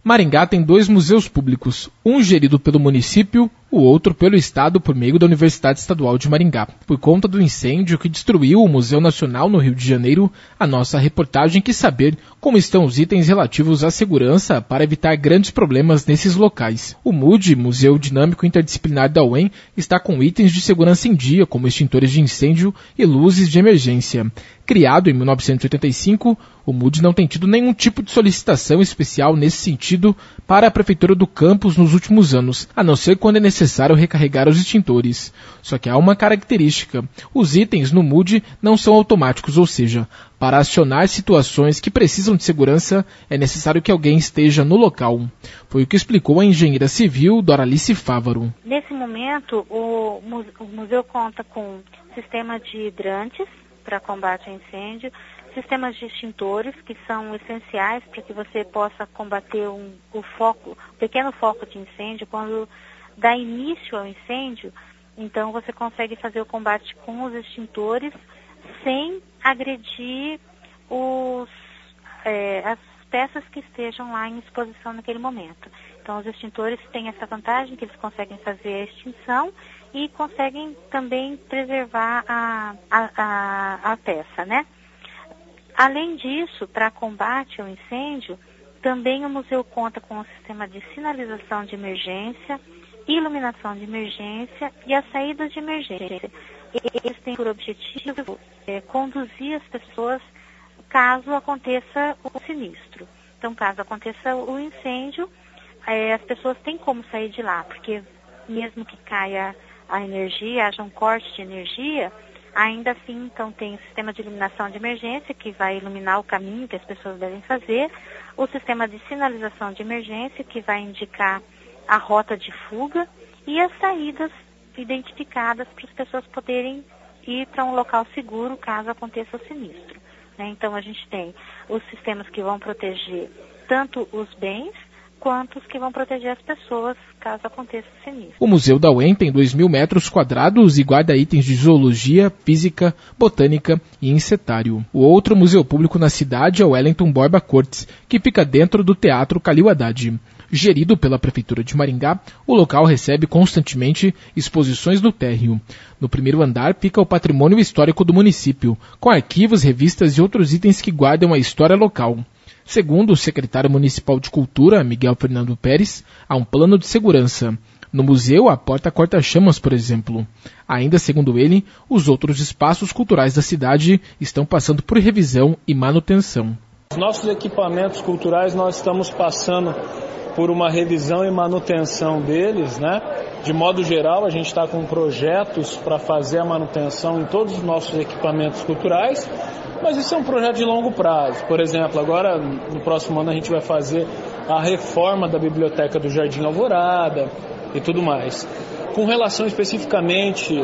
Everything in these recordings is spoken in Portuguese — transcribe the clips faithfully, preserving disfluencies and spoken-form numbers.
Maringá tem dois museus públicos, um gerido pelo município, o outro pelo Estado por meio da Universidade Estadual de Maringá. Por conta do incêndio que destruiu o Museu Nacional no Rio de Janeiro, a nossa reportagem quis saber como estão os itens relativos à segurança para evitar grandes problemas nesses locais. O MUDI, Museu Dinâmico Interdisciplinar da U E M, está com itens de segurança em dia, como extintores de incêndio e luzes de emergência. Criado em mil novecentos e oitenta e cinco, o MUDI não tem tido nenhum tipo de solicitação especial nesse sentido para a Prefeitura do campus nos últimos anos, a não ser quando é necessário recarregar os extintores. Só que há uma característica: os itens no MUDI não são automáticos, ou seja, para acionar situações que precisam de segurança, é necessário que alguém esteja no local. Foi o que explicou a engenheira civil Doralice Fávaro. Nesse momento, o museu conta com sistema de hidrantes para combate a incêndio, sistemas de extintores que são essenciais para que você possa combater um, o foco, um pequeno foco de incêndio. Quando dá início ao incêndio, então você consegue fazer o combate com os extintores sem agredir os, é, as peças que estejam lá em exposição naquele momento. Então os extintores têm essa vantagem que eles conseguem fazer a extinção e conseguem também preservar a, a, a, a peça, né? Além disso, para combate ao incêndio, também o museu conta com um sistema de sinalização de emergência, iluminação de emergência e as saídas de emergência. Eles têm por objetivo é, conduzir as pessoas caso aconteça o sinistro. Então, caso aconteça o incêndio, é, as pessoas têm como sair de lá, porque mesmo que caia a energia, haja um corte de energia, ainda assim, então, tem o sistema de iluminação de emergência, que vai iluminar o caminho que as pessoas devem fazer, o sistema de sinalização de emergência, que vai indicar a rota de fuga, e as saídas identificadas para as pessoas poderem ir para um local seguro caso aconteça o sinistro. Né? Então, a gente tem os sistemas que vão proteger tanto os bens, quanto os que vão proteger as pessoas caso aconteça o sinistro. O Museu da U E M tem dois mil metros quadrados e guarda itens de zoologia, física, botânica e insetário. O outro museu público na cidade é o Wellington Borba Cortes, que fica dentro do Teatro Calil Haddad. Gerido pela Prefeitura de Maringá, o local recebe constantemente exposições do térreo. No primeiro andar fica o patrimônio histórico do município, com arquivos, revistas e outros itens que guardam a história local. Segundo o secretário municipal de Cultura, Miguel Fernando Pérez, há um plano de segurança. No museu, a porta corta-chamas, por exemplo. Ainda segundo ele, os outros espaços culturais da cidade estão passando por revisão e manutenção. Os nossos equipamentos culturais, nós estamos passando por uma revisão e manutenção deles, né? De modo geral, a gente está com projetos para fazer a manutenção em todos os nossos equipamentos culturais, mas isso é um projeto de longo prazo. Por exemplo, agora, no próximo ano, a gente vai fazer a reforma da Biblioteca do Jardim Alvorada e tudo mais. Com relação especificamente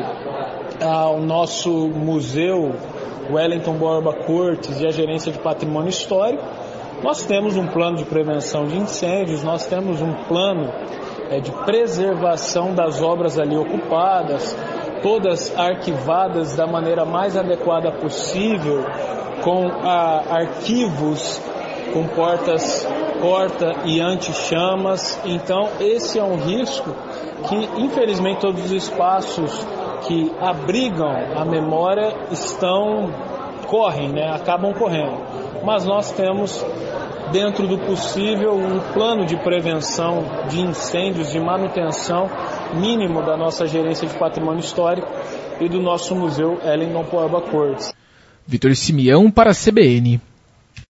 ao nosso museu Wellington Borba Cortes e a Gerência de Patrimônio Histórico, nós temos um plano de prevenção de incêndios, nós temos um plano é, de preservação das obras ali ocupadas, todas arquivadas da maneira mais adequada possível, com a, arquivos com portas porta e anti-chamas. Então esse é um risco que infelizmente todos os espaços que abrigam a memória estão, correm, né? acabam correndo. Mas nós temos, dentro do possível, um plano de prevenção de incêndios, de manutenção mínimo da nossa gerência de patrimônio histórico e do nosso museu Wellington Borba Cortes. Vitor Simeão para a C B N.